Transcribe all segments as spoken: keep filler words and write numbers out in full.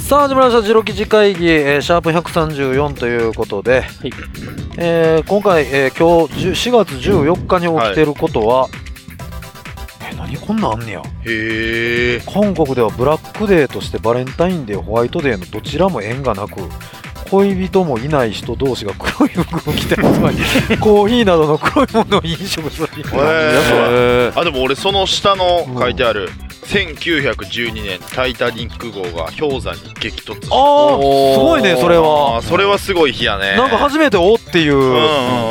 さあ始まりましたジロ記事会議、えー、シャープひゃくさんじゅうよんということで、はい、えー、今回、えー、今日しがつじゅうよっかに起きてることは、はい、えー、何こんなんあんねや。 へー。 韓国ではブラックデーとしてバレンタインデーホワイトデーのどちらも縁がなく、恋人もいない人同士が黒い服を着て集まりコーヒーなどの黒いものを飲食する。 へー。あ、でも俺その下の書いてある、うん、せんきゅうひゃくじゅうにねんタイタニック号が氷山に激突した。 ああ、すごいね。それはそれはすごい日やね。 なんか初めておっていう、うんうんうん、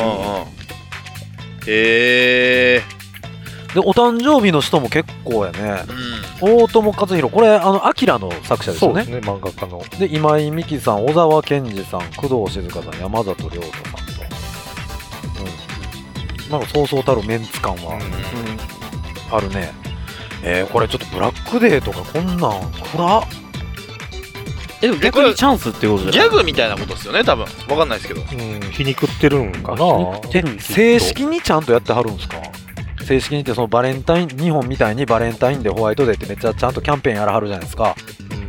へー。 でお誕生日の人も結構やね、うん、大友克洋、これあのアキラの作者ですよね。 そうですね、漫画家の。 で今井美樹さん、小沢健二さん、工藤静香さん、山里亮太さんと、うん、なんかそうそうたるメンツ感は、うんうん、あるね。えー、これちょっとブラックデーとかこんなん暗っ。 え、でも逆にチャンスってことじゃない？ ギャグみたいなことですよね、多分。わかんないですけど。 うん、皮肉ってるんかな。 皮肉ってるんですよ。 正式にちゃんとやってはるんですか？正式にってそのバレンタイン、日本みたいにバレンタインデーホワイトデーってめっちゃちゃんとキャンペーンやらはるじゃないですか。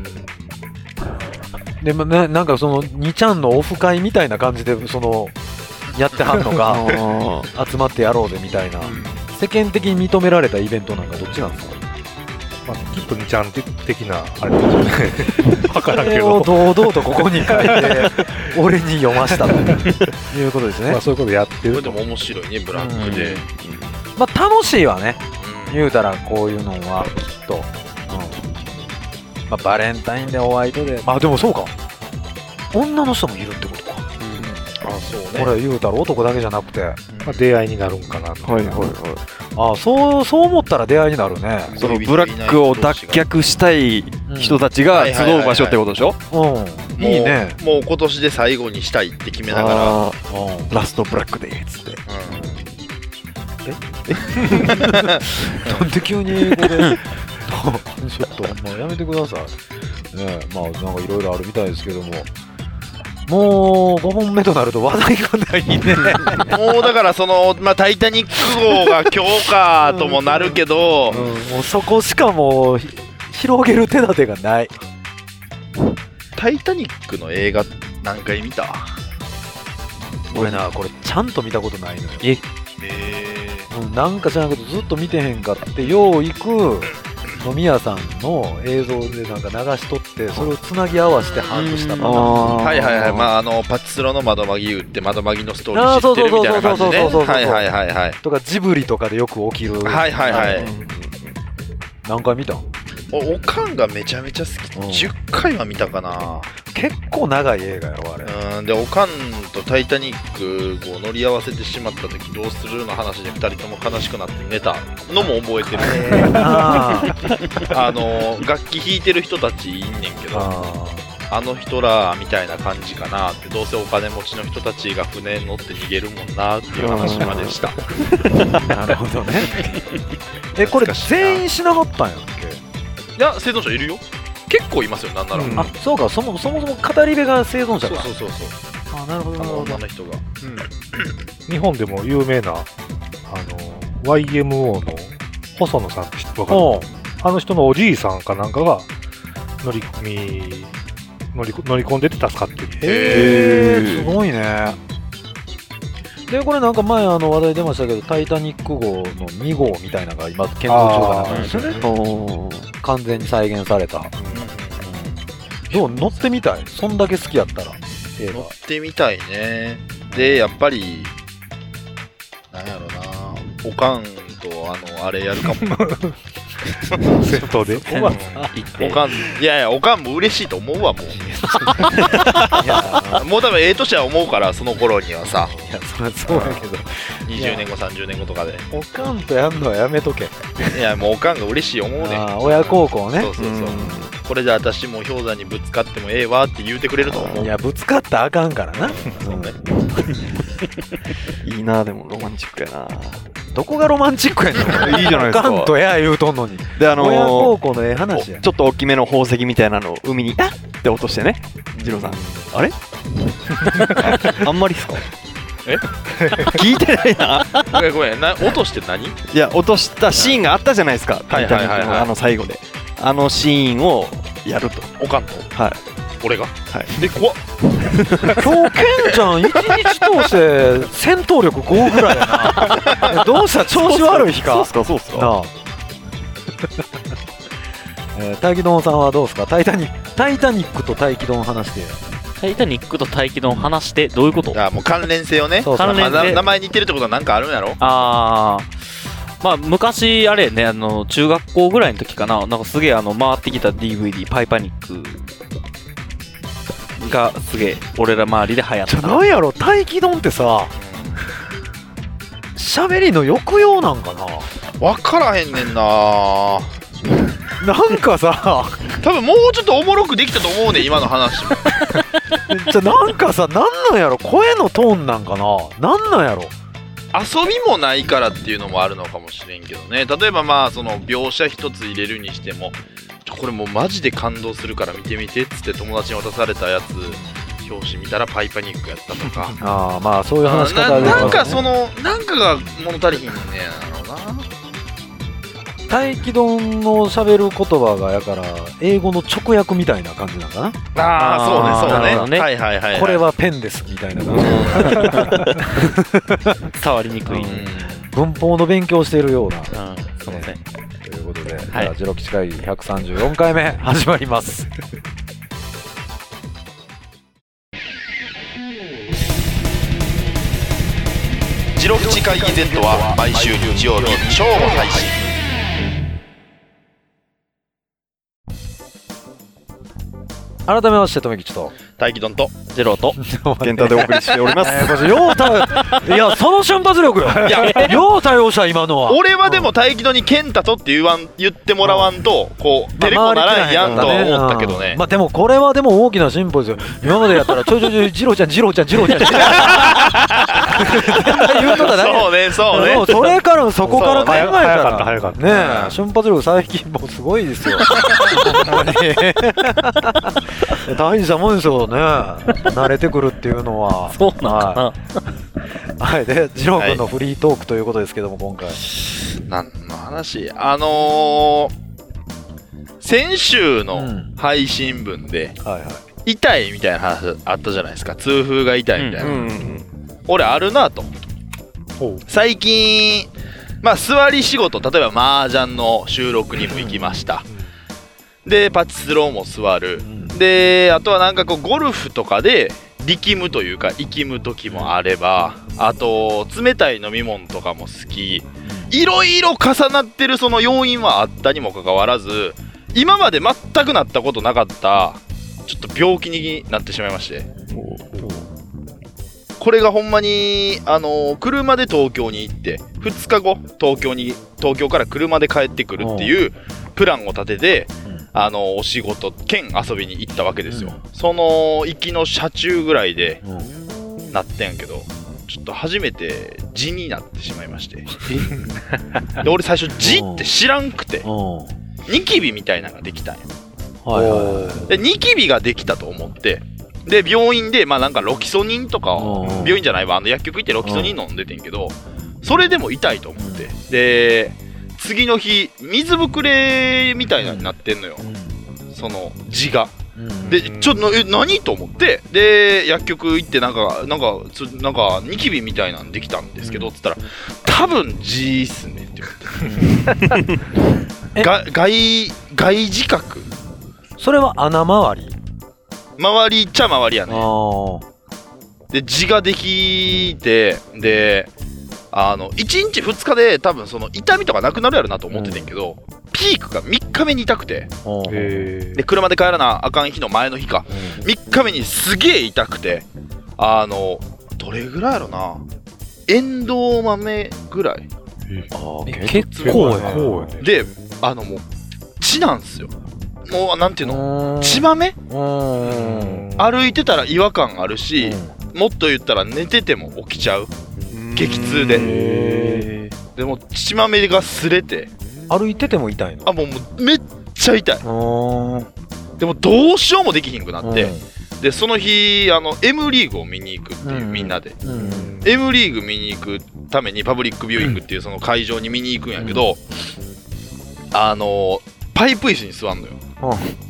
うん、でもな、なんかそのにちゃんのオフ会みたいな感じでそのやってはんのか集まってやろうぜみたいな、うん、世間的に認められたイベントなんかどっちなんですか？ まあ、きっとにちゃん的なあれですよね。分からんけど。 それを堂々とここに書いて俺に読ましたということですね。 まあそういうことやってる。 これでも面白いね、ブラックで。 まあ楽しいわね、うん、言うたらこういうのはきっと、うん、まあ、バレンタインでホワイトで、まあでもそうか、女の人もいるってことか、うん、あ、そうね。これ言うたら男だけじゃなくて、まあ、出会いになるんかな。はいはいはい。 あ、そうそう思ったら出会いになるね。 そのブラックを脱却したい人たちが集う場所ってことでしょ。 うん、いいね。 もう、もう今年で最後にしたいって決めながら、うん、 ラストブラックデーっつって、うん、 なんで急に英語でちょっともうやめてくださいね。まあなんかいろいろあるみたいですけども、もうごほんめとなると話題がないね。 もうだからその、まあ、タイタニック号が今日かともなるけど、 うんうん、もうそこしかもう広げる手立てがない。 タイタニックの映画何回見た？ 俺な、これちゃんと見たことないのよ。 ええー、うん、なんか知らんけどずっと見てへんかって、よう行く飲み屋さんの映像でなんか流しとって、それをつなぎ合わせて把握したパターン。 はいはいはい。まああのパチスロの窓マギ打って窓マギのストーリー知ってるみたいな感じでね。はいはいはいはい。 とかジブリとかでよく起きる。 はいはいはい。 何回見た？ お, おかんがめちゃめちゃ好き、うん、じゅっかいは見たかな。 結構長い映画やろあれ。 うん、でおかんとタイタニックを乗り合わせてしまった時どうするの話でふたりとも悲しくなって寝たのも覚えてる。ああの楽器弾いてる人たちいんねんけど、あ, あの人らみたいな感じかなって。どうせお金持ちの人たちが船に乗って逃げるもんなっていう話までした。 なるほどね。え、これ全員しなかったんやっけ？ いや、生存者いるよ。結構いますよ、なんなら。うん、 あ、そうか、そもそもそも語り部が生存者か。 そうそうそうそう。 あ、なるほどなるほど。 女の人が、 うん、日本でも有名なあの ワイエムオー の細野さんって知ってる？あの人のおじいさんかなんかが乗り込み乗り乗り込んでて助かってる。 へー、すごいね。でこれなんか前あの話題出ましたけど、タイタニック号のに号みたいなのが今建造中かなんですよね。完全に再現された、うんうん、どう乗ってみたい？そんだけ好きやったら映画乗ってみたいね。でやっぱりなんやろな、おかんとあのあれやるかも。 セットでおかん、いやいやおかんも嬉しいと思うわもう。いやもう多分ええ年は思うからその頃にはさ。 いやそりゃそうやけど、 にじゅうねんごさんじゅうねんごとかでおかんとやんのはやめとけ。 いやもうおかんが嬉しい思うね。 あ、親孝行ね。 そうそうそう、うん、これで私も氷山にぶつかってもええわって言うてくれると思う。 いやぶつかったらあかんからな。 そうね。 いいな、でもロマンチックやな。 どこがロマンチックやねん。 いいじゃないですか。 おかんとや言うとんのに。 で、あのー、 親孝行のええ話や。 ちょっと大きめの宝石みたいなのを海にあっって落としてね。ジローさん、あれあんまりっすか？ え聞いてないな。 ごめんごめん、な落として何？いや落としたシーンがあったじゃないですか。タイタニックのあの最後で、あのシーンをやると。 おかんとはい。 俺がはい。 で怖っ今日ケンちゃん一日通して戦闘力ごぐらいやな。どうした調子悪い日か。 そうっすか、そうっすか。 なあえー、大気丼さんはどうですか。タイタニタイタニックと大気丼話して。 タイタニックと大気丼話してどういうこと？ あもう関連性をね。 そうそう関連性まあ名前似てるってことは何かあるんやろ。 あーまあ昔あれね、あの中学校ぐらいの時かな、なんかすげえあの回ってきた ディーブイディーパイパニックがすげえ俺ら周りで流行っじゃた。 なんやろ、大気丼ってさ喋りの抑揚なんかな。 分からへんねんな。 なんかさ多分もうちょっとおもろくできたと思うねん今の話も。 じゃなんかさ、なんなんやろ、声のトーンなんかな、なんなんやろ。 遊びもないからっていうのもあるのかもしれんけどね。例えばまあその描写一つ入れるにしても、ちょこれもうマジで感動するから見てみてっつって友達に渡されたやつ表紙見たらパイパニックやったとかああまあそういう話し方なで、 なんかそのなんかが物足りひんねんやろうな。 大気丼の喋る言葉がやから英語の直訳みたいな感じなんかな。 ああそうねそうねなるほどねはいはいはい、はい、 これはペンですみたいな感じ。 触りにくい。 うん文法の勉強しているような、 うん、すいません。 ということで、 はいじゃあジロ吉会議ひゃくさんじゅうよんかいめ始まります。 ジロ口会議 Z は毎週日曜日正午配信。 改めましてとめきちと大気丼とジローと健太でお送りしております。 えー、これようたいやその瞬発力よ。 いやよう対応した今のは。 俺はでも大気丼に健太とって言わん言ってもらわんとこうテレコならんやんとは思ったけどね。 まあでもこれはでも大きな進歩ですよ。今までやったらちょいちょいちょいジローちゃんジローちゃんジローちゃん絶対言うとっただけ。 そうねそうねでもそれからそこから考えた早かったら早かった。 ねえ瞬発力最近もうすごいですよ。ほんまに大事なもんですよね。慣れてくるっていうのは。 そうなんかな。 はい、はい、でジロー君のフリートークということですけども今回何の話あのー、先週のうん配信分ではいはい痛いみたいな話あったじゃないですか。痛風が痛いみたいな、 うんうん俺あるなと。 ほう最近まあ座り仕事、例えば麻雀の収録にも行きました。でパチスローも座る。であとはなんかこうゴルフとかで力むというか息む時もあれば、あと冷たい飲み物とかも好き、いろいろ重なってるその要因はあったにもかかわらず、今まで全くなったことなかったちょっと病気になってしまいまして、これがほんまにあの車で東京に行ってふつかご東京に東京から車で帰ってくるっていうプランを立てて、あのお仕事兼遊びに行ったわけですよ、うん、その行きの車中ぐらいでなってんやけど、ちょっと初めて痔になってしまいまして。で俺最初痔って知らんくてニキビみたいなのができたんよ、はいはいはい、でニキビができたと思って、で病院でまあなんかロキソニンとかを、病院じゃないわ、あの薬局行ってロキソニン飲んでてんけど、それでも痛いと思って、で次の日水ぶくれみたいなになってんのよ、うん、その痔が、うん、でちょっとえ何と思って、で薬局行ってなんかなんかつなんかニキビみたいなんできたんですけど、うん、つったら多分痔っすねって言われてが外外耳覚、 それは穴周り周りっちゃ周りやね。で痔ができて、であのいちにちふつかで多分その痛みとかなくなるやろなと思っててんけど、うん、ピークがみっかめに痛くて、で車で帰らなあかん日の前の日か、うん、みっかめにすげえ痛くて、あのどれぐらいやろな、エンドウ豆ぐらい、 あ結構やね。 であのもう血なんすよ、もうなんていうの血豆、歩いてたら違和感あるし、もっと言ったら寝てても起きちゃう、激痛で、でも血豆が擦れて歩いてても痛いの。 あもう、もうめっちゃ痛い。でもどうしようもできひんくなって、でその日あの M リーグを見に行くっていう、みんなで、うん、M リーグ見に行くためにパブリックビューイングっていうその会場に見に行くんやけど、うん、あのパイプ椅子に座んのよ、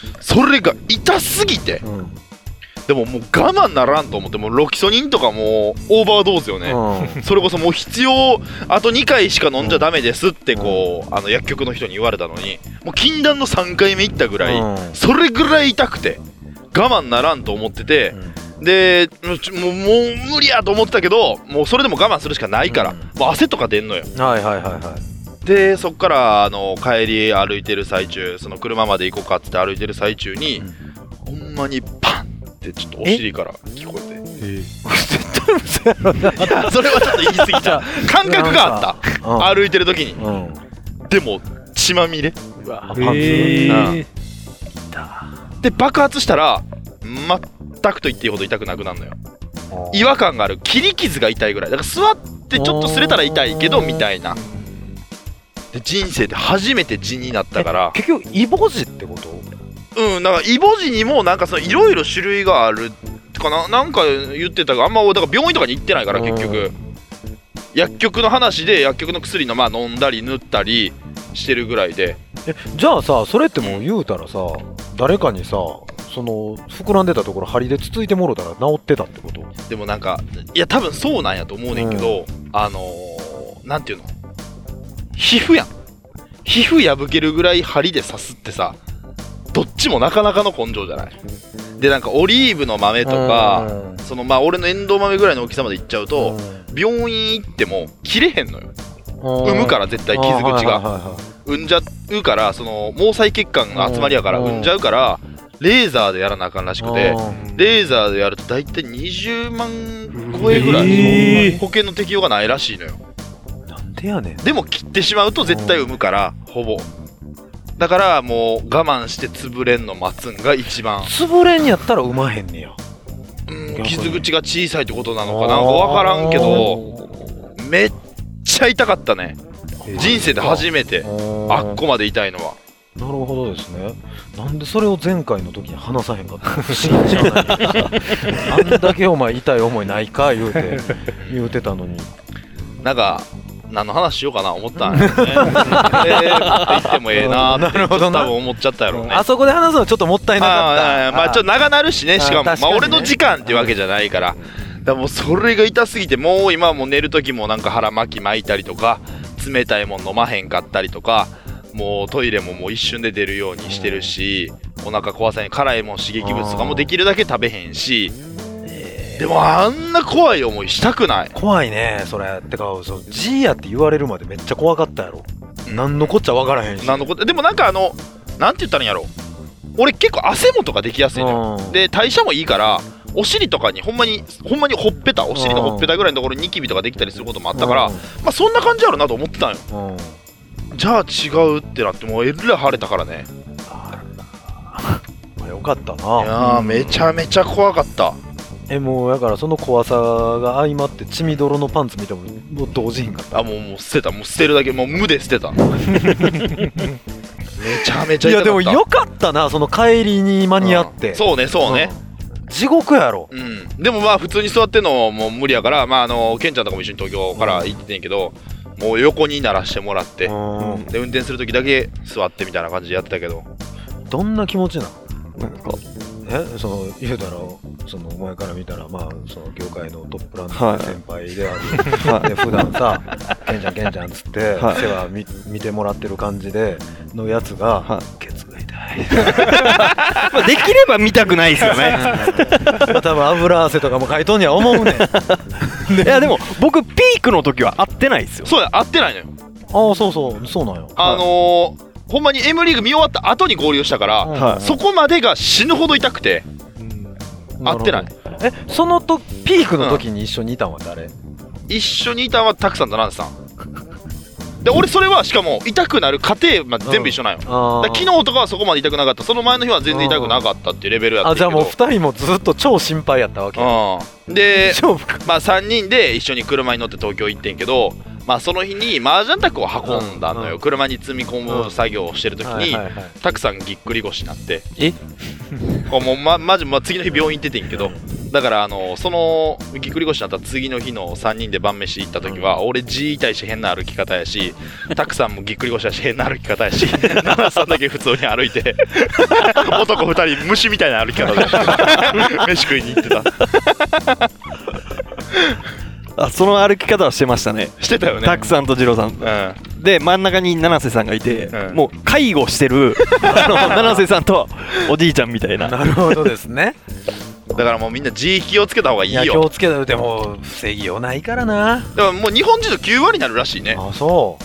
それが痛すぎて、 うんでももう我慢ならんと思って、もうロキソニンとかもうオーバードーズよね、 うんそれこそもう必要あとにかいしか飲んじゃダメですってこうあの薬局の人に言われたのに、もう禁断のさんかいめ行ったぐらい、 うんそれぐらい痛くて我慢ならんと思ってて、でもうちもうもう無理やと思ってたけど、もうそれでも我慢するしかないから、 うんもう汗とか出んのよ。 はいはいはいはいでそっからあの帰り歩いてる最中、その車まで行こうかっつって歩いてる最中に、ほんまにパンってちょっとお尻から聞こえて、いやそれはちょっと言い過ぎた感覚があったうん歩いてる時に、 うんでも血まみれうわパンツえーで爆発したら全くと言っていいほど痛くなくなるのよ。違和感がある、切り傷が痛いぐらいだから、座ってちょっと擦れたら痛いけどみたいな。で人生で初めて痔になったから、 結局イボ痔ってこと？ うんなんかイボ痔にもなんかそのいろいろ種類があるかな、なんか言ってたが、あんまだから病院とかに行ってないから結局薬局の話で薬局の薬のまあ飲んだり塗ったりしてるぐらいで。 えじゃあさ、それってもう言うたらさ、誰かにさ、その膨らんでたところ針でつついてもろたら治ってたってこと？ でもなんかいや多分そうなんやと思うねんけど、あのー、なんていうの、皮膚やん、皮膚破けるぐらい針で刺すってさ、どっちもなかなかの根性じゃない。でなんかオリーブの豆とか、そのまあ俺のエンドウ豆ぐらいの大きさまでいっちゃうと、病院行っても切れへんのよ。産むから絶対傷口が産んじゃうから、その毛細血管の集まりやから産んじゃうから、レーザーでやらなあかんらしくて、レーザーでやると大体にじゅうまん超えぐらい、保険の適用がないらしいのよ。 なんでやねん。 でも切ってしまうと絶対産むから、ほぼだからもう我慢して潰れんの待つんが一番。 潰れんやったら産まへんねや。 うん、傷口が小さいってことなのかなんか分からんけど、めっちゃ痛かったね、人生で初めてあっこまで痛いのは。 なるほどですね。なんでそれを前回の時に話さへんかったの？不思議じゃない。あんだけお前痛い思いないか言うて言うてたのに。 なんか何の話しようかな思ったんやけどね。えーって言ってもええなーって多分思っちゃったやろうね。 あそこで話すのちょっともったいなかった。 まあちょっと長なるしね、しかもあまあ俺の時間ってわけじゃないから。だからもうそれが痛すぎて、もう今はもう寝る時もなんか腹巻き巻いたりとか、冷たいもん飲まへんかったりとか、もうトイレももう一瞬で出るようにしてるし、お腹壊さない、辛いもん刺激物とかもできるだけ食べへんし、でもあんな怖い思いしたくない。 怖いねそれ。てかそう G やって言われるまでめっちゃ怖かったやろ。何のこっちゃ分からへんし。 何のことでもなんかあのなんて言ったらいいんやろ、俺結構汗もとかできやすいのよ。で代謝もいいから、お尻とかにほんまにほんまにほっぺた、お尻のほっぺたぐらいのところにニキビとかできたりすることもあったから、まあそんな感じあるなと思ってたんよ。じゃあ違うってなって、もうえらい腫れたからね。 まあよかったな。 いやーめちゃめちゃ怖かった。 えもうだからその怖さが相まって血みどろのパンツ見てももう同時にかった。 あもうもう捨てた、もう捨てるだけ、もう無で捨てた。めちゃめちゃ痛かった。 いやでもよかったな、その帰りに間に合って、 うん、そうねそうね、 うん、地獄やろ。 うんでもまあ普通に座ってんのもう無理やから、まああのケンちゃんとかも一緒に東京から行っててんけど、うん、もう横にならしてもらって、うん、で運転する時だけ座ってみたいな感じでやってたけど。 どんな気持ちなの？ なんかえその言うたらそのお前から見たらまあその業界のトップランナーの先輩である、はい、で普段さケンちゃんケンちゃんっつって、はい、世話見見てもらってる感じでのやつが、はい、ケツが痛いまあできれば見たくないですよね多分油汗とかもかいとんには思うねんいやでも僕ピークの時は会ってないですよ。 そうや、会ってないのよ。 ああそうそうそうなんよ。 あのーほんまに M リーグ見終わった後に合流したから、はい、そこまでが死ぬほど痛くて、うん、会ってない。 えそのとピークの時に一緒にいたんは誰？ 一緒にいたんはタクさんとランスさんで、俺それはしかも痛くなる過程まで全部一緒なんよ、うん、だ昨日とかはそこまで痛くなかった、その前の日は全然痛くなかったっていうレベルやったけど。 あじゃあもうふたりもずっと超心配やったわけ、 うん、でまあさんにんで一緒に車に乗って東京行ってんけど、まあその日に麻雀卓を運んだのよ、うん、車に積み込む作業をしてる時にたくさんぎっくり腰になって、えもうまマジ、まあ、次の日病院行っててんけど、 だからあのそのぎっくり腰になった次の日のさんにんで晩飯行った時は、うん、俺 G 痛いし変な歩き方やし、たくさんもぎっくり腰やし変な歩き方やし、奈々さんだけ普通に歩いて男ふたり虫みたいな歩き方で飯食いに行ってた。 あ、その歩き方はしてましたね。 してたよね。 たくさんと二郎さん、うん、で真ん中に七瀬さんがいて、うん、もう介護してるあの七瀬さんとおじいちゃんみたいな。 なるほどですね。 だからもうみんな G 気をつけた方がいいよ。いや気をつけたでも防ぎようないからな。 だからもう日本人のきゅうわりになるらしいね。 あ、そう。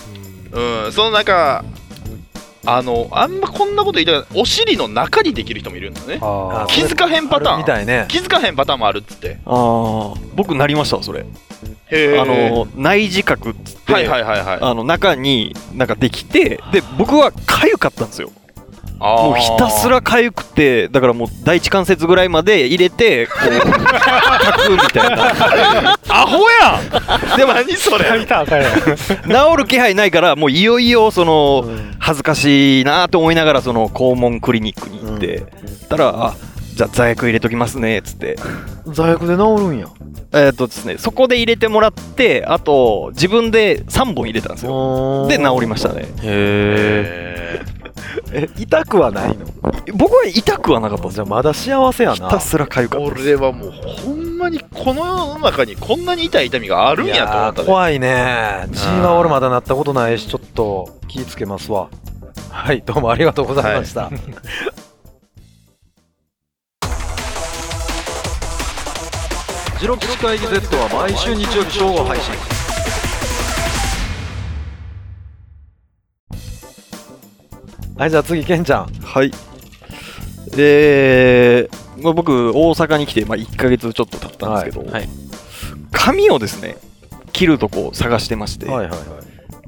うん、その中あのあんまこんなこと言いたらお尻の中にできる人もいるんだね。あ気づかへんパターンみたいね。 気づかへんパターンもあるっつって。 ああ、僕なりましたそれ。へあの内耳核っつって、はいはいはいはい、あの中になんかできて、で僕は痒かったんですよ。もうひたすら痒くて、だからもう第一関節ぐらいまで入れてこう炊くみたいな。 アホやん。でも何それ。 治る気配ないから、もういよいよその恥ずかしいなと思いながらその肛門クリニックに行って、うん、たらあじゃあ座薬入れときますねっつって。 座薬で治るんや。 えーっとですね、そこで入れてもらって、あと自分でさんぼん入れたんですよ。で治りましたね。 へー。え、痛くはないの？ 僕は痛くはなかったです。 じゃあまだ幸せやな。 ひたすら痒かった。 俺はもうほんまにこの世の中にこんなに痛い痛みがあるんやと思ったね。 怖いね。血は俺まだなったことないし、ちょっと気ぃつけますわ。はい、どうもありがとうございました。はいジロ吉会議 Z は毎週日曜日正午配信。はい、じゃあ次ケンちゃん。 はい。で、まあ、僕大阪に来て、まあ、いっかげつちょっと経ったんですけど、はいはい、髪をですね切るとこを探してまして、はいはいはい、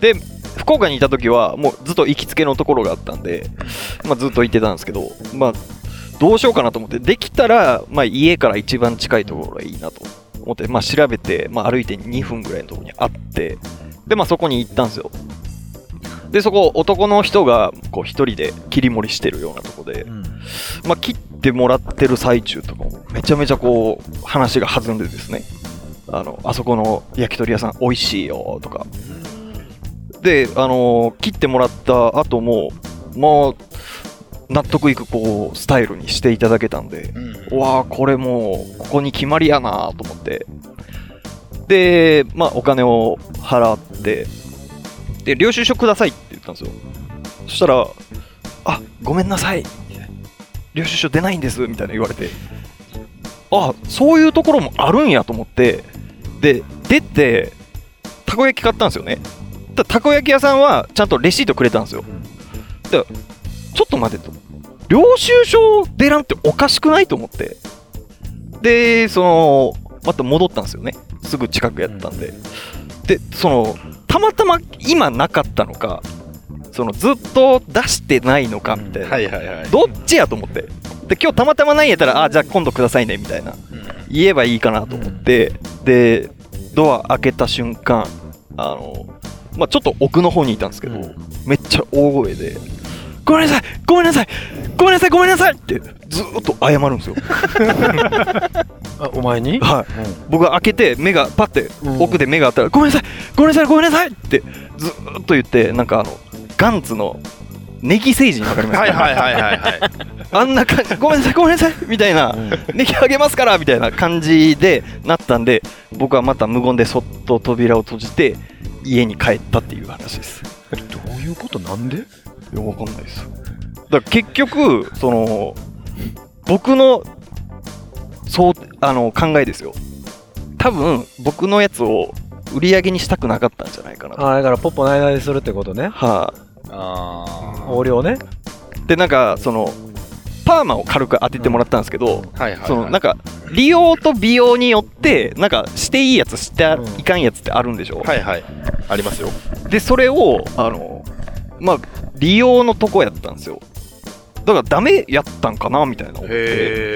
で福岡にいた時はもうずっと行きつけのところがあったんで、まあ、ずっと行ってたんですけど、まあどうしようかなと思って、できたら、まあ、家から一番近いところがいいなと思って、まあ、調べて、まあ、歩いてにふんぐらいのところにあって、で、まあ、そこに行ったんですよ。で、そこ男の人がこう一人で切り盛りしてるようなところで、うん、まあ、切ってもらってる最中とかもめちゃめちゃこう話が弾んでですね、あのあそこの焼き鳥屋さん美味しいよとかで、あのー、切ってもらった後ももう納得いくこうスタイルにしていただけたんで、うん、わあこれもうここに決まりやなと思って、でまあお金を払ってで領収書くださいって言ったんですよ。そしたらあごめんなさい領収書出ないんですみたいな言われて、あそういうところもあるんやと思って、で出てたこ焼き買ったんですよね。たたこ焼き屋さんはちゃんとレシートくれたんですよ。でちょっと待てと、領収書出らんっておかしくないと思って、でそのまた戻ったんですよね。すぐ近くやったんで、でそのたまたま今なかったのか、そのずっと出してないのかみたいな、うんはいはいはい、どっちやと思って、で今日たまたまないんやったらあじゃあ今度くださいねみたいな、うん、言えばいいかなと思って、うん、でドア開けた瞬間あの、まあ、ちょっと奥の方にいたんですけど、うん、めっちゃ大声でごめんなさいごめんなさいごめんなさいごめんなさいってずーっと謝るんですよあお前に、 はい、うん、僕が開けて目がパッて奥で目があったら、うん、ごめんなさいごめんなさいごめんなさいってずーっと言って、なんかあのガンツのネギ星人わかりますか？はいはいはいはいはいあんな感じ、ごめんなさいごめんなさいみたいな、うん、ネギあげますからみたいな感じでなったんで、僕はまた無言でそっと扉を閉じて家に帰ったっていう話です。 どういうこと？なんで？ いやわかんないです。だから結局その僕のそうあの考えですよ。多分僕のやつを売り上げにしたくなかったんじゃないかなと。 ああだからポッポないないするってことね。 はあ、あ横領ね。 でなんかそのパーマを軽く当ててもらったんですけど、うんはいはいはい、そのなんか利用と美容によってなんかしていいやつしていかんやつってあるんでしょ、うん、 はいはいありますよ。 でそれをあのまあ利用のとこやったんですよ。だからダメやったんかなみたいな思って、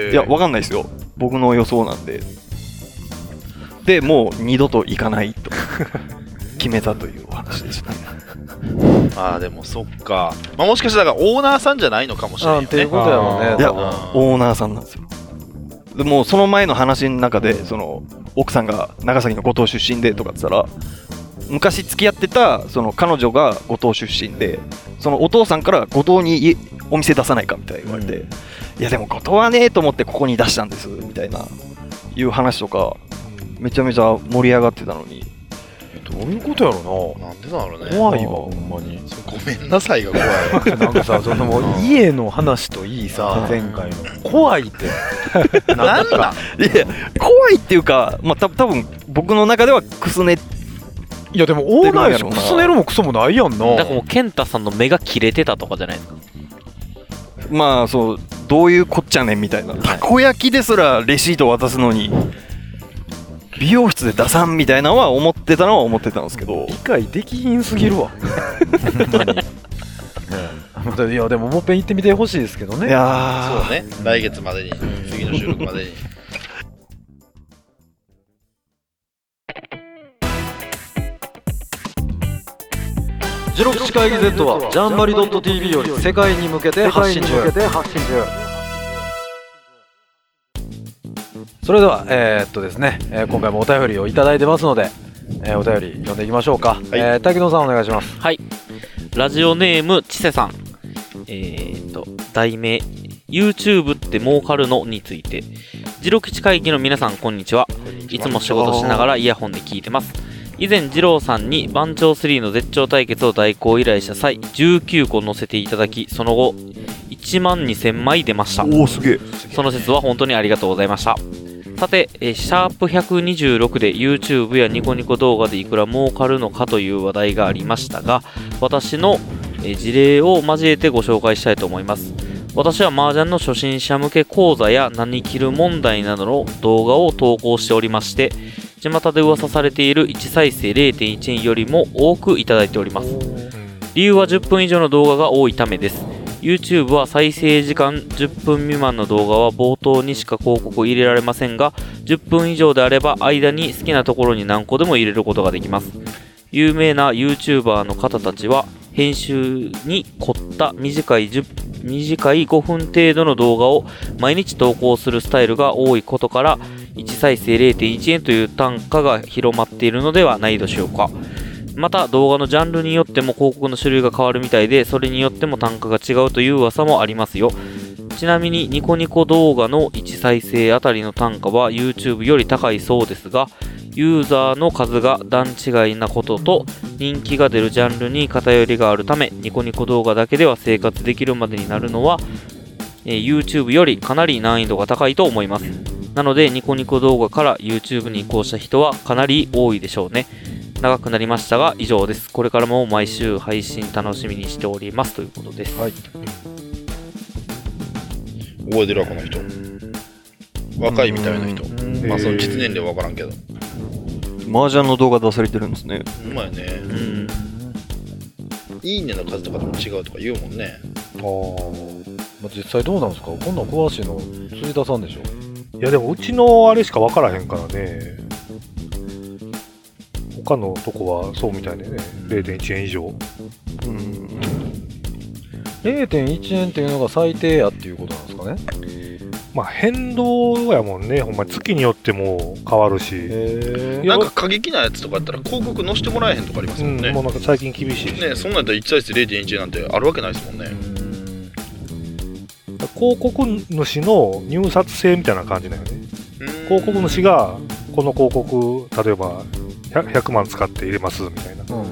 いやわかんないですよ、僕の予想なんで。でもう二度と行かないと決めたというお話でしたねああでもそっか、まあ、もしかしたらオーナーさんじゃないのかもしれないよね。 っていうことやろうね。 いやオーナーさんなんですよ。 でもその前の話の中でその奥さんが長崎の五島出身でとかって言ったら、昔付き合ってたその彼女が五島出身で、そのお父さんから五島にお店出さないかみたいな言われて、うん、いやでも五島はねえと思ってここに出したんですみたいないう話とかめちゃめちゃ盛り上がってたのに、 どういうことやろな。なんでだろうね。 怖いわほんまに。 ごめんなさいが怖い。 なんかさ、そのもう家の話といいさ、前回の怖いってなんだ。 いや怖いっていうか、まあた多分僕の中ではくすね。 いやでもオーライしくすねるもクソもないやんな。 だからもう健太さんの目が切れてたとかじゃないですか。 まあそう、どういうこっちゃねんみたいな、はい、たこ焼きですらレシート渡すのに美容室で出さんみたいなのは思ってたのは思ってたんですけど、 理解できひんすぎるわ。いやでももっぺん行ってみてほしいですけどね。 いやそうね、来月までに、次の収録までに。 ジロ口会議 Z はジャンバリ .tv より世界に向けて発信中。それではえー、っとですね、えー、今回もお便りをいただいてますので、えー、お便り読んでいきましょうか。はい、えー、滝野さんお願いします。 はい。ラジオネームちせさん。えー、っと題名 YouTube って儲かるのについて。ジロ吉会議の皆さんこんにちは。いつも仕事しながらイヤホンで聞いてます。以前二郎さんに番長スリーの絶頂対決を代行依頼した際じゅうきゅうこ載せていただき、その後いちまんにせんまい出ました。 おおすげえ。 その説は本当にありがとうございました。さて、えシャープひゃくにじゅうろくで YouTube やニコニコ動画でいくら儲かるのかという話題がありましたが、私のえ事例を交えてご紹介したいと思います。私は麻雀の初心者向け講座や何切る問題などの動画を投稿しておりまして、巷で噂されているいち再生 れいてんいち 円よりも多くいただいております。理由はじゅっぷん以上の動画が多いためです。YouTube は再生時間じゅっぷん未満の動画は冒頭にしか広告を入れられませんが、じゅっぷん以上であれば間に好きなところに何個でも入れることができます。有名な YouTuber の方たちは編集に凝った短い10短いごふん程度の動画を毎日投稿するスタイルが多いことから、いち再生 れいてんいち 円という単価が広まっているのではないでしょうか。また動画のジャンルによっても広告の種類が変わるみたいで、それによっても単価が違うという噂もありますよ。ちなみにニコニコ動画のいち再生あたりの単価は YouTube より高いそうですが、ユーザーの数が段違いなことと人気が出るジャンルに偏りがあるため、ニコニコ動画だけでは生活できるまでになるのは、えー、YouTube よりかなり難易度が高いと思います。なのでニコニコ動画から YouTube に移行した人はかなり多いでしょうね。長くなりましたが以上です。これからも毎週配信楽しみにしておりますということです。はい、 覚えてるわこの人。若いみたいな人。まあその実年齢は分からんけど。 麻雀の動画出されてるんですね。 うまいね。うん。いいねの数とかでも違うとか言うもんね。 ああ、まあ、実際どうなんですか。こんなん詳しいの辻田さんでしょ。 いやでもうちのあれしか分からへんからね。他のとこはそうみたいでね、れいてんいち 円以上。うん。 れいてんいち 円っていうのが最低やっていうことなんですかね。 まあ変動やもんね。ほんま月によっても変わるし。 へなんか過激なやつとかやったら広告載せてもらえへんとかありますもんね。 うん、もうなんか最近厳しいし。 ね、そんなんやったらいち再生 れいてんいち 円なんてあるわけないですもんね。 うん、広告主の入札制みたいな感じだよね。広告主がこの広告例えばひゃくまん使って入れますみたいな、うん、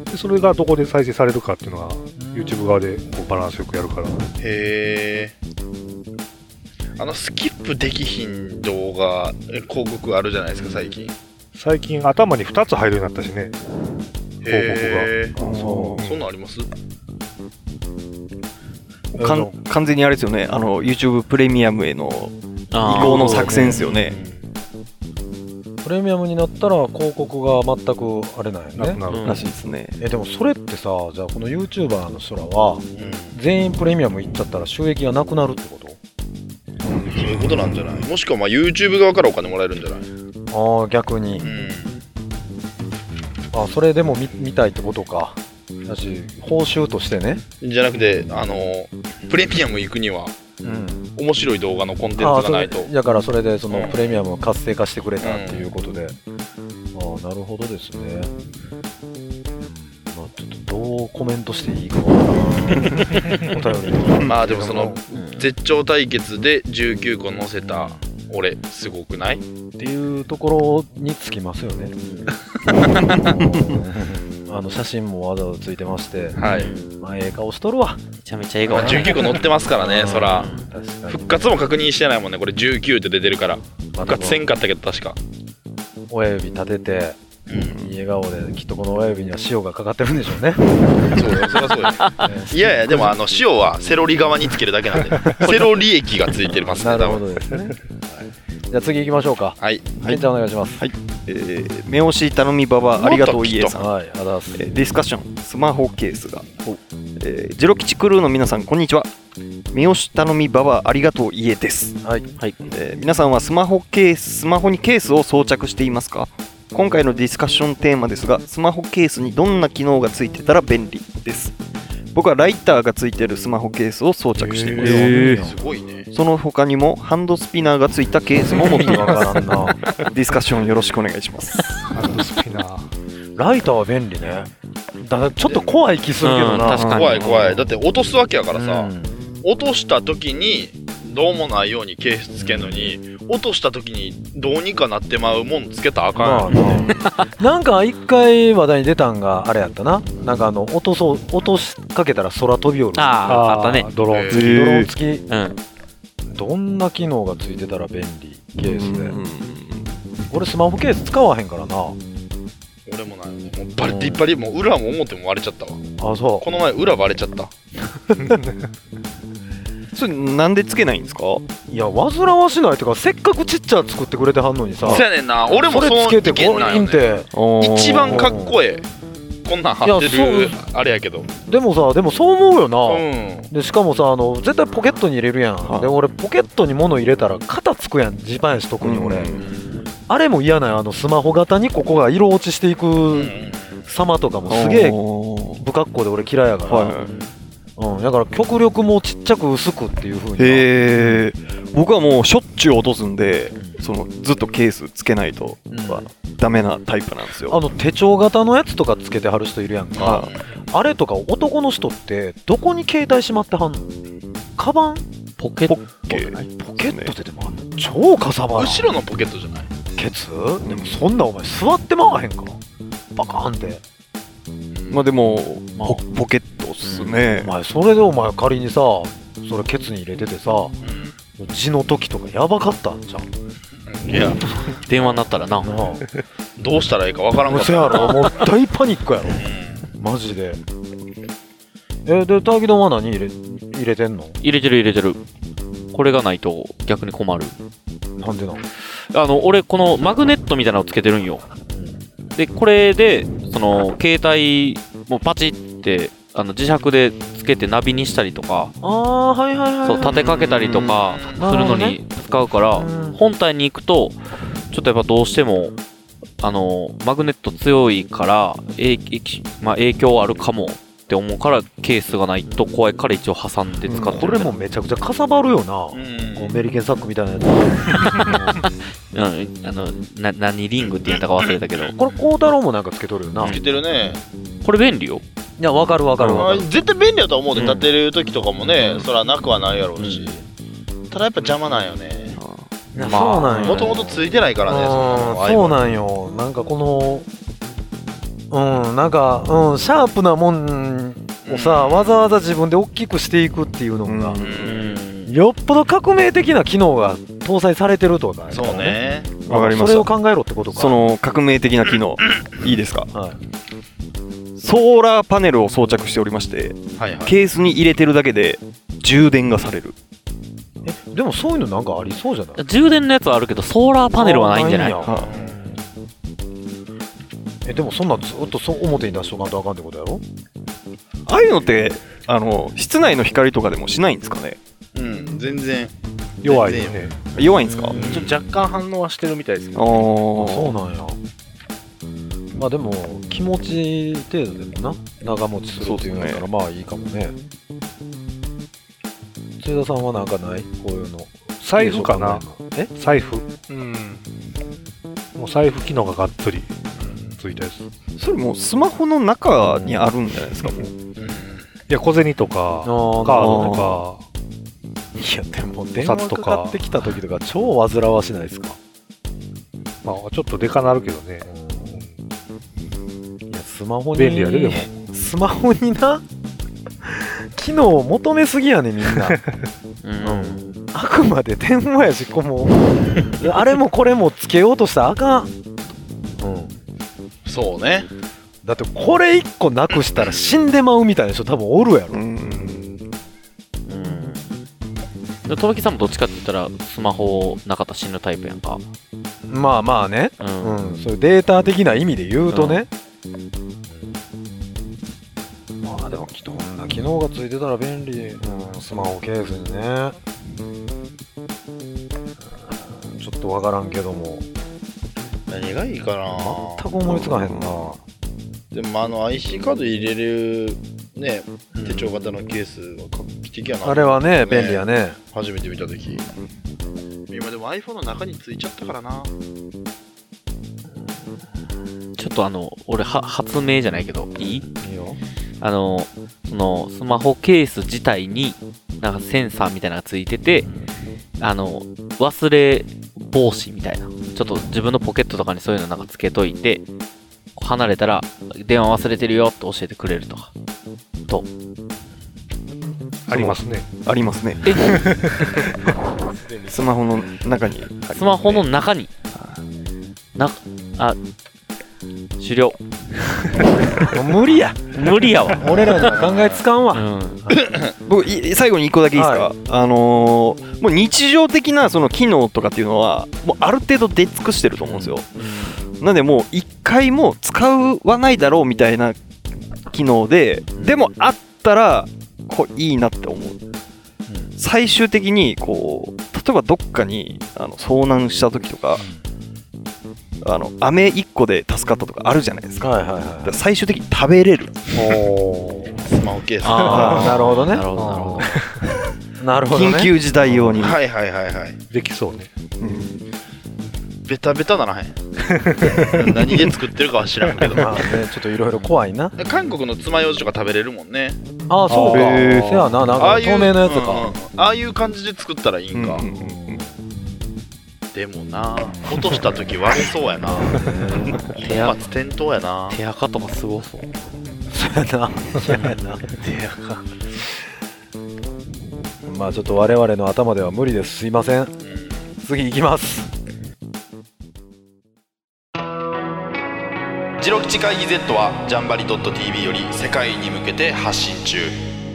でそれがどこで再生されるかっていうのは YouTube 側でこうバランスよくやるから。 へー、あのスキップできひん動画広告あるじゃないですか最近。 最近頭にふたつ入るようになったしね、 広告が。そう、そんなんあります？ かん完全にあれですよね、あの YouTube プレミアムへの移行の作戦ですよね。 プレミアムになったら広告が全くあれなんやね。 なるらしいですね。 えでもそれってさ、じゃあこの YouTuber の人らは、うん、全員プレミアムいっちゃったら収益がなくなるってこと？ うん、そういうことなんじゃない？もしくはまあ YouTube 側からお金もらえるんじゃない？ ああ逆に、うん、あそれでも 見, 見たいってことか。だし報酬としてね。 じゃなくてあのプレミアム行くには、うん、 面白い動画のコンテンツがないと。 だからそれでそのプレミアムを活性化してくれたっていうことで、うん、ああなるほどですね。うん、まあちょっとどうコメントしていいかわからん。 まあでもその、うん、絶頂対決でじゅうきゅうこ載せた俺すごくないっていうところにつきますよね。あの写真もわざわざついてまして、はい、まあええ顔しとるわ。 めちゃめちゃ笑顔、 まあ、じゅうきゅうこ載ってますからね。そら復活も確認してないもんね。これじゅうきゅうって出てるから、復活せんかったけど確か親指立てて、うん、いい笑顔で、きっとこの親指には塩がかかってるんでしょうね。 そうよ、そりゃそうよ。いやいやでもあの塩はセロリ側につけるだけなんでセロリ液がついてますね。 なるほどですね。はい、じゃあ次行きましょうか。 はい、 ケンちゃんお願いします。 はい、えー、目押し頼みババありがとうイエさん、 はい、あざす。 えー、ディスカッションスマホケースが、えー、ジロ吉クルーの皆さんこんにちは。目押し頼みババありがとうイエです。はい、はい、えー、皆さんはスマホケーススマホにケースを装着していますか？今回のディスカッションテーマですが、スマホケースにどんな機能がついてたら便利です。僕はライターがついているスマホケースを装着しています。 えー、すごいね。 その他にもハンドスピナーがついたケースも持っています。ディスカッションよろしくお願いします。 ハンドスピナー。 ライターは便利ね。だからちょっと怖い気するけどな。 うん、確かに怖い怖い。だって落とすわけやからさ、うん、落とした時にどうもないようにケースつけんのに、落とした時にどうにかなってまうもんつけたらあかんやん、まあ、なんか一回話題に出たんがあれやったな。なんかあの落とそう落としかけたら空飛び降る。 あああったね。 ドローン付き、ドローン付き、うん、どんな機能がついてたら便利ケースで。うん、俺スマホケース使わへんからな。 俺もない。もうバリッバリ、もう裏も表も割れちゃったわ。 あ、そう。 この前裏割れちゃった。 それなんでつけないんですか？ いや、煩わしないとか、せっかくちっちゃ作ってくれてはんのにさ。 そうやねんな。俺もそうつけてゴリンって一番かっこええ。こんなん貼ってるあれやけど。 でもさ、でもそう思うよな。うん、でしかもさ、あの絶対ポケットに入れるやん。はい、で俺ポケットに物入れたら肩つくやん。ジーパンやし特に俺。うん、あれも嫌なんよ。あのスマホ型にここが色落ちしていく様とかもすげえ不格好で俺嫌いやから。はい、うん、だから極力もうちっちゃく薄くっていう風に。 へー。僕はもうしょっちゅう落とすんで、うん、そのずっとケースつけないとはダメなタイプなんですよ。 あの手帳型のやつとかつけてはる人いるやんか。あれとか男の人ってどこに携帯しまってはんの？カバン？ ポケット？ ポケットってでも超かさばらん。 後ろのポケットじゃない？ ケツ？でもそんなお前座ってまわへんか？バカーンって。 まあでも、まあ、ポ, ポケットっすね、 うん、お前それでお前仮にさそれケツに入れててさ、うん、字の時とかやばかったんじゃん。 いや電話になったらなどうしたらいいかわからんかった。 そやろ、もう大パニックやろマジで。えでターギドンは何入れ入れてんの？ 入れてる入れてる。これがないと逆に困る。 なんでなの？ あの俺このマグネットみたいなのをつけてるんよ。でこれでその携帯もパチってあの磁石でつけてナビにしたりとか、 ああはいはいはい、 そう立てかけたりとかするのに使うから、本体に行くとちょっとやっぱどうしてもあのマグネット強いから影、まあ、影響あるかもって思うからケースがないと怖いから一応挟んで使ってる。 これもめちゃくちゃかさばるよな、うん、こうメリケンサックみたいなやつ。 うん、あのな何リングって言ったか忘れたけどこれ孝太郎もなんかつけとるよな。 つけてるね。 これ便利よ。 いや分かる分かる分かる。 絶対便利だと思うで、うん、立てる時とかもね、うん、そらなくはないやろうし、うん、ただやっぱ邪魔なんよね。 いや、まあ、そうなんよ。 もともとついてないからね。 そ, そうなんよ。なんかこのうんなんかうんシャープなもんをさ、うん、わざわざ自分で大きくしていくっていうのが、うん、よっぽど革命的な機能が搭載されてるとか、ね、 そうね。 わかりました。 それを考えろってことか。 その革命的な機能いいですか、はい、ソーラーパネルを装着しておりまして、はいはい、ケースに入れてるだけで充電がされる。 えでもそういうのなんかありそうじゃない？ 充電のやつはあるけどソーラーパネルはないんじゃない？あえでもそんなずっとそ表に出しとかんとあかんってことやろ？ ああいうのってあの室内の光とかでもしないんですかね？ うん全然弱いよね。 弱いんですか？ ちょっと若干反応はしてるみたいですけど、 ね、あそうなんや。まあでも気持ち程度でもな長持ちするっていうのだからまあいいかもね。ツイ吉田さんはなんかないこういうの。 財布かな。 え財布。うん。もう財布機能ががっつりついたやつ。 それもうスマホの中にあるんじゃないですか、もう。いや、小銭とか、カードとか。 いや、でも電話かかってきた時とか超煩わしないですか。 まあ、ちょっとデカなるけどね。 いや、スマホに。 便利やで、でも。 スマホにな、機能を求めすぎやね、みんな。うん。あくまで電話やし、こもあれもこれもつけようとしたらあかん。うん。 そうね。 だってこれ一個なくしたら死んでまうみたいな人多分おるやろ。うん。 うん。ともきさんもどっちかって言ったらスマホなかったら死ぬタイプやんか。 まあまあね。うん。うん、そういうデータ的な意味で言うとね。うん、まあでもきっとこんな機能がついてたら便利。うん、スマホケースにね。うん、ちょっとわからんけども。 何がいいかな。 全く思いつかへんな。 でもあの アイシー カード入れるね、手帳型のケースは画期的やな、ね、 あれはね便利やね。 初めて見たとき。今でも iPhone の中についちゃったからな。 ちょっとあの俺は発明じゃないけどいい？いいよ。 あのそのスマホケース自体になんかセンサーみたいなのがついてて、あの忘れ防止みたいな、ちょっと自分のポケットとかにそういうのなんかつけといて、離れたら電話忘れてるよって教えてくれるとかとありますね。 ありますね。えスマホの中に、ね、 スマホの中になあ終了。 無理や無理やわ。 俺らには考えつかんわ。うん、 僕最後にいっこだけいいですか。はい、あのー、もう日常的なその機能とかっていうのはもうある程度出尽くしてると思うんですよ。うん、なんでもう一回も使わないだろうみたいな機能で、でもあったらこういいなって思う。うん、最終的にこう例えばどっかにあの遭難した時とか。うん、あの飴いっこで助かったとかあるじゃないですか。はいはいはい、最終的に食べれる。 おスマホケース。 ああなるほどね。 なるほどなるほど。なるほどね。 緊急事態用に。 はいはいはいはい。 できそうね。うん、 ベタベタならへん。何で作ってるかは知らんけど。 まあね、ちょっといろいろ怖いな。 韓国の爪楊枝とか食べれるもんね。 ああそうか。せやな、なんか透明なやつか。 ああいう、うんうん、ああいう感じで作ったらいいんか。うんうんうん、でもな、落とした時割れそうやな。一発転倒やな。 手垢とかすごそう。 そうやな。そうやな。手垢。まあちょっと我々の頭では無理です。すいません。うん、次行きます。 ジロ吉会議 Z はジャンバリ .tv より世界に向けて発信中。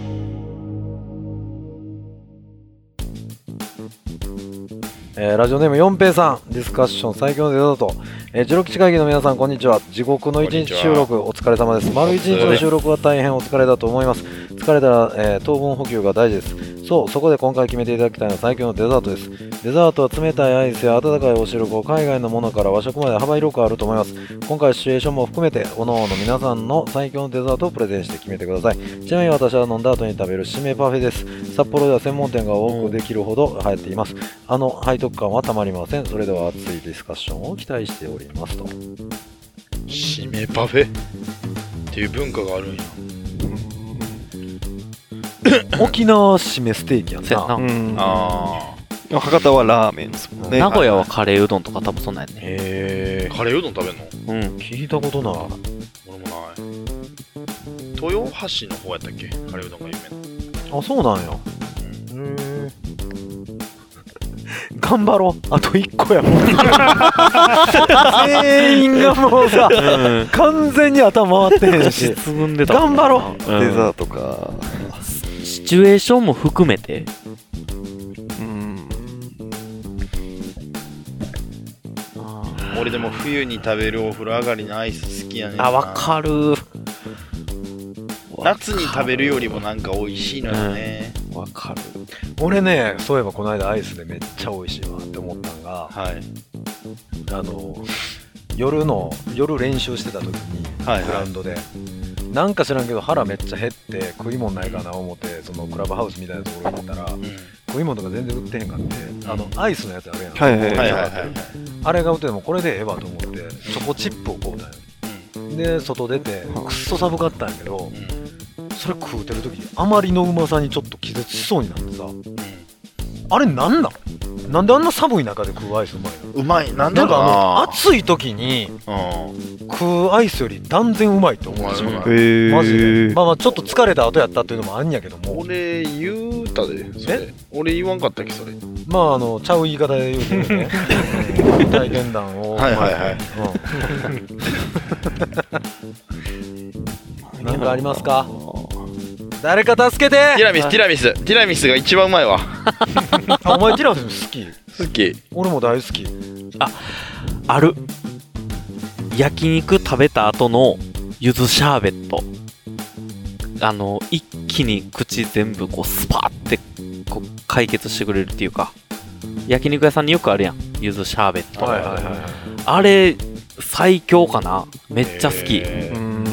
えー、ラジオネームよんぺいさん、ディスカッション最強のデザート、えー、ジロ吉会議の皆さんこんにちは。地獄の一日収録お疲れ様です。丸一日の収録は大変お疲れだと思います。疲れたら、えー、糖分補給が大事です。そう、そこで今回決めていただきたいのは最強のデザートです。デザートは冷たいアイスや温かいお汁粉、海外のものから和食まで幅広くあると思います。今回シチュエーションも含めて各々皆さんの最強のデザートをプレゼンして決めてください。ちなみに私は飲んだ後に食べる締めパフェです。札幌では専門店が多くできるほど流行っています。あの背徳感はたまりません。それでは熱いディスカッションを期待しておりますと。 締めパフェっていう文化があるんや。 沖縄締めステーキやんな。 うん、 ああ。博多はラーメンですもんね。 名古屋はカレーうどんとか多分そんなんやね。 へえ。 カレーうどん食べんの？うん。 聞いたことない。 俺もない。豊橋の方やったっけ？カレーうどんが有名な。 あ、そうなんや。うん。へえ。頑張ろう。あといっこやもん。全員がもうさ、うん、完全に頭回ってへんし。 んでた頑張ろう、 うん。デザートか。 シチュエーションも含めて。 うん。 俺でも冬に食べるお風呂上がりのアイス好きやねんな。 あ、わかる。 夏に食べるよりもなんか美味しいのよね。 わ、うん、かる。 俺ね、そういえばこの間アイスでめっちゃ美味しいわって思ったんが、 はい、 あの夜の夜練習してた時に、はいはい、グラウンドでなんか知らんけど腹めっちゃ減って食い物ないかな思ってそのクラブハウスみたいなところ行ったら、うん、食い物とか全然売ってへんかって、うん、あのアイスのやつあるやん、はいはいはいはい、あれが売っててもこれでええわと思ってチョコチップを買うたんよ、うん、で外出てくっそ寒かったんやけど、うん、それ食うてる時あまりのうまさにちょっと気絶しそうになってさ、うん、あれなんなんなんであんな寒い中で食うアイスうまいの？ うまい。なんだろうな。 なんかあの暑い時に、うん、食うアイスより断然うまいと思うし、マジで。まあまあちょっと疲れた後やったっていうのもあんやけども。 俺言うたで。それ。俺言わんかったっけそれ。 まああのちゃう言い方で言うてね。体験談を。 はいはいはい。 うん、なんかありますか？誰か助けて。 ティラミスティラミスティラミスが一番うまいわ。 あ、お前ティラミス好き？ 好き。 俺も大好き。 あ、ある。焼肉食べた後の柚子シャーベット。あの一気に口全部こうスパーってこう解決してくれるっていうか、焼肉屋さんによくあるやん、柚子シャーベット。はいはいはいはい、あれ最強かな。めっちゃ好き。えー、うーん。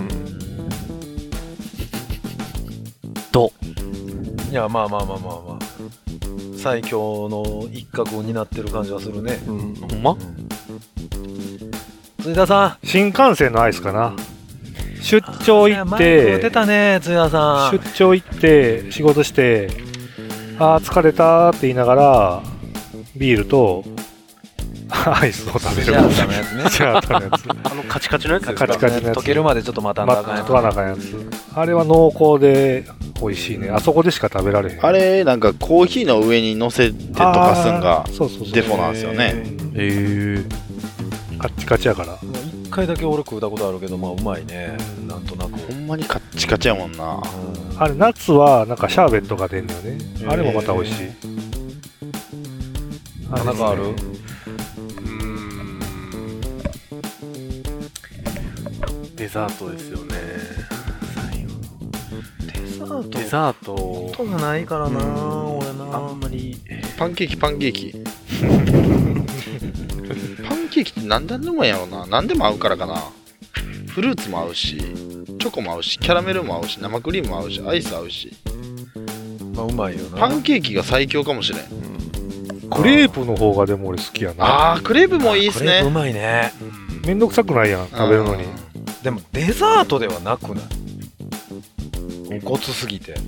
と。 いやまあまあまあまあまあ。最強の一角を担ってる感じはするね。 うん、ほんま？ 辻田さん。新幹線のアイスかな。出張行って、 出たね、辻田さん。出張行って仕事して、あー疲れたって言いながらビールとアイスを食べる。 ジャータのやつね。 ジャータのやつ。 あのカチカチのやつですか？ カチカチのやつ。 溶けるまでちょっと待たなあかんやつ。 待たなあかんやつ。あれは濃厚で美味しいね。あそこでしか食べられへん。 あれなんかコーヒーの上に乗せて溶かすんがデフォなんですよね。 へえ。カッチカチやから。 一回だけ俺食うたことあるけど、まあうまいね。なんとなく。 ほんまにカッチカチやもんな。 うん、あれ夏はなんかシャーベットが出んのよね。あれもまた美味しい。 あ、なんかある？うーん。デザートですよね。 デザート。 デザート。 音がないからな、俺な。 あんまり。 パンケーキパンケーキ。パンケーキって何でもやろうな。何でも合うからかな。フルーツも合うし、チョコも合うし、キャラメルも合うし、生クリームも合うし、アイス合うし。 まあうまいよな。 パンケーキが最強かもしれん。 うん、クレープの方がでも俺好きやな。 ああ、クレープもいいっすね。クレープうまいね。 うん、めんどくさくないやん、食べるのに。 でもデザートではなくない？ごつすぎて。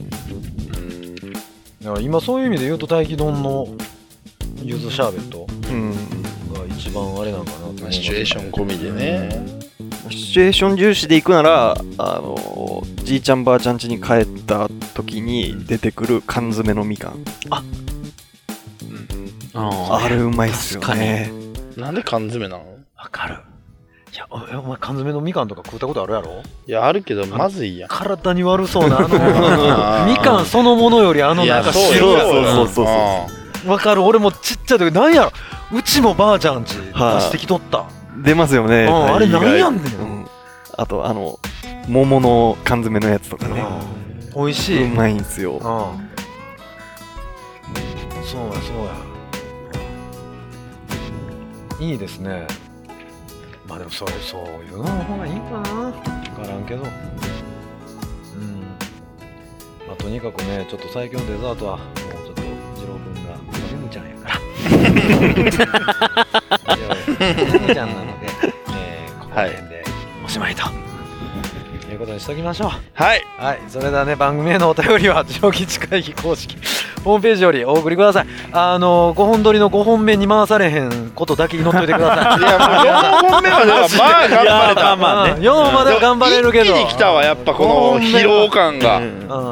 だから今そういう意味で言うと大気丼の柚子シャーベットが一番あれなんかなって。 シチュエーション込みでね。 シチュエーション重視でいくなら、あのじいちゃんばあちゃん家に帰った時に出てくる缶詰のみかん。 あ、 うん、あ, あれうまいっすよね。 なんで缶詰なの？ わかる。いや、お前缶詰のみかんとか食ったことあるやろ？ いや、あるけどまずいやん。 体に悪そうなあのみかんそのものよりあのなんか白い。 そうそうそうそう。 わかる。俺もちっちゃい時なんやろ、うちもばあちゃんち出してきとった。 出ますよね。 あれなんやんねん、うん、 あとあの桃の缶詰のやつとかね、 美味しい。 うまいんすよ。 そうやそうや。いいですね。まあでもそれそういうのの方がいいかな。わからんけど。うん。まあとにかくね、ちょっと最強のデザートはもうちょっと次郎くんがリムちゃんやから。リムちゃんなので、えー、この辺でおしまいと。ということにしときましょう。 はい。 はい。それではね、番組へのお便りは、上吉会議公式ホームページよりお送りください。あのごほん撮りのごほんめに回されへんことだけ祈っといてください。 いや、もうよんほんめまではまあ頑張れた。 まあね、よんまでは頑張れるけど。 一気に来たわ、やっぱこの疲労感が。うん。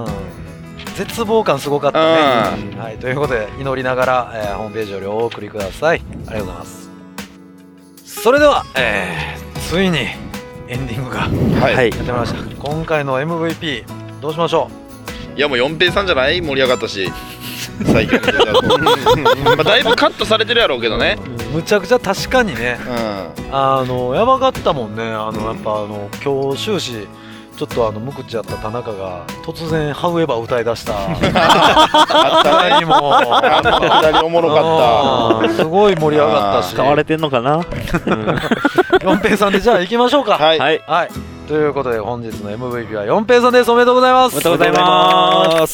絶望感すごかったね。うん、はい。ということで、祈りながら、えー、ホームページよりお送りください。ありがとうございます。それでは、えー、ついにエンディングが、はい、やってまいりました。今回の エムブイピー どうしましょう？いやもうよん平さんじゃない？盛り上がったし最近のデザートまあだいぶカットされてるやろうけどね。 むちゃくちゃ確かにね、うん、あのやばかったもんね。あのやっぱあの今日終始ちょっとあの無口やった田中が突然ハウエバー歌い出したあったね。もあのくだりおもろかったすごい盛り上がったし、 使われてんのかな。 よん平さんでじゃあ行きましょうか。 はい、 はい、 ということで本日の エムブイピー はよんペイさんです。おめでとうございます。 おめでとうございます。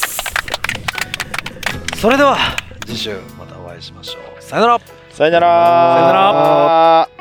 それでは次週またお会いしましょう。さよなら。 さよなら。 さよなら。